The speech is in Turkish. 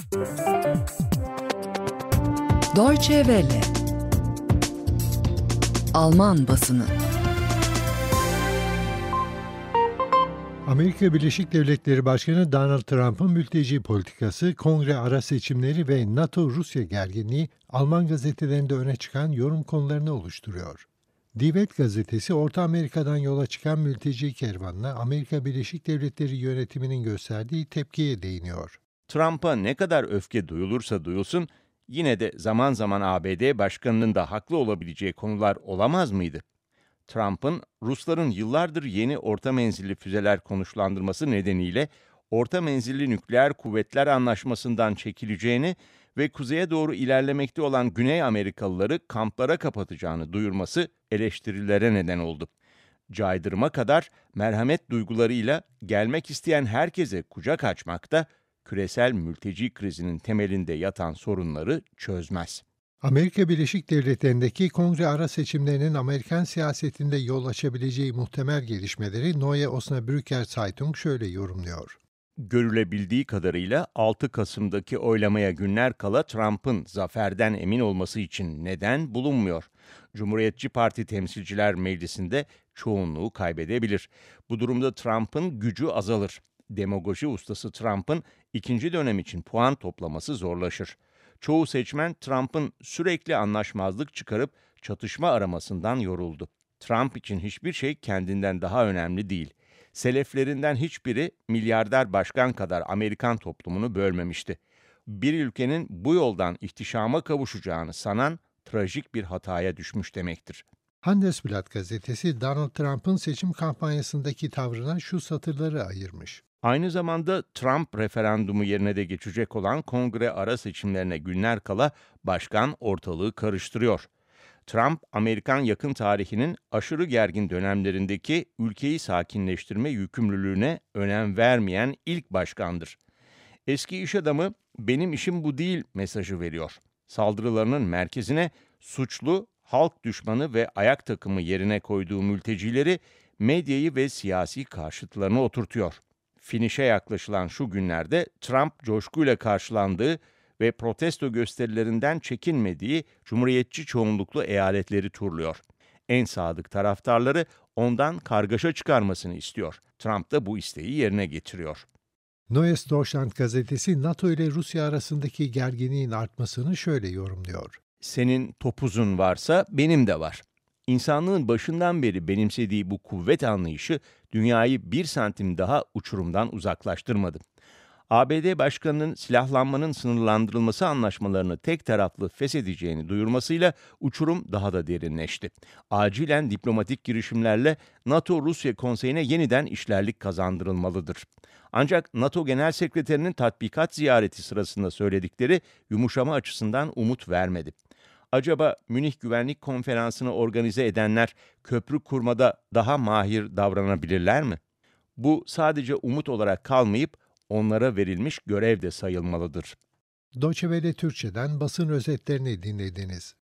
Deutsche Welle. Alman basını. Amerika Birleşik Devletleri Başkanı Donald Trump'ın mülteci politikası, kongre ara seçimleri ve NATO-Rusya gerginliği Alman gazetelerinde öne çıkan yorum konularını oluşturuyor. Die Welt gazetesi, Orta Amerika'dan yola çıkan mülteci kervanına Amerika Birleşik Devletleri yönetiminin gösterdiği tepkiye değiniyor. Trump'a ne kadar öfke duyulursa duyulsun, yine de zaman zaman ABD başkanının da haklı olabileceği konular olamaz mıydı? Trump'ın Rusların yıllardır yeni orta menzilli füzeler konuşlandırması nedeniyle orta menzilli nükleer kuvvetler anlaşmasından çekileceğini ve kuzeye doğru ilerlemekte olan Güney Amerikalıları kamplara kapatacağını duyurması eleştirilere neden oldu. Caydırma kadar merhamet duygularıyla gelmek isteyen herkese kucak açmak da küresel mülteci krizinin temelinde yatan sorunları çözmez. Amerika Birleşik Devletleri'ndeki kongre ara seçimlerinin Amerikan siyasetinde yol açabileceği muhtemel gelişmeleri Neue Osnabrücker Zeitung şöyle yorumluyor. Görülebildiği kadarıyla 6 Kasım'daki oylamaya günler kala Trump'ın zaferden emin olması için neden bulunmuyor. Cumhuriyetçi Parti Temsilciler Meclisi'nde çoğunluğu kaybedebilir. Bu durumda Trump'ın gücü azalır. Demagoji ustası Trump'ın ikinci dönem için puan toplaması zorlaşır. Çoğu seçmen Trump'ın sürekli anlaşmazlık çıkarıp çatışma aramasından yoruldu. Trump için hiçbir şey kendinden daha önemli değil. Seleflerinden hiçbiri milyarder başkan kadar Amerikan toplumunu bölmemişti. Bir ülkenin bu yoldan ihtişama kavuşacağını sanan trajik bir hataya düşmüş demektir. Handelsblatt gazetesi Donald Trump'ın seçim kampanyasındaki tavrına şu satırları ayırmış. Aynı zamanda Trump referandumu yerine de geçecek olan kongre ara seçimlerine günler kala başkan ortalığı karıştırıyor. Trump, Amerikan yakın tarihinin aşırı gergin dönemlerindeki ülkeyi sakinleştirme yükümlülüğüne önem vermeyen ilk başkandır. Eski iş adamı "benim işim bu değil" mesajı veriyor. Saldırılarının merkezine suçlu, halk düşmanı ve ayak takımı yerine koyduğu mültecileri, medyayı ve siyasi karşıtlarını oturtuyor. Finişe yaklaşılan şu günlerde Trump coşkuyla karşılandığı ve protesto gösterilerinden çekinmediği cumhuriyetçi çoğunluklu eyaletleri turluyor. En sadık taraftarları ondan kargaşa çıkarmasını istiyor. Trump da bu isteği yerine getiriyor. Neues Deutschland gazetesi NATO ile Rusya arasındaki gerginliğin artmasını şöyle yorumluyor. Senin topuzun varsa benim de var. İnsanlığın başından beri benimsediği bu kuvvet anlayışı dünyayı 1 santim daha uçurumdan uzaklaştırmadı. ABD Başkanı'nın silahlanmanın sınırlandırılması anlaşmalarını tek taraflı feshedeceğini duyurmasıyla uçurum daha da derinleşti. Acilen diplomatik girişimlerle NATO-Rusya Konseyi'ne yeniden işlerlik kazandırılmalıdır. Ancak NATO Genel Sekreterinin tatbikat ziyareti sırasında söyledikleri yumuşama açısından umut vermedi. Acaba Münih Güvenlik Konferansı'nı organize edenler köprü kurmada daha mahir davranabilirler mi? Bu sadece umut olarak kalmayıp onlara verilmiş görev de sayılmalıdır. Deutsche Welle Türkçe'den basın özetlerini dinlediniz.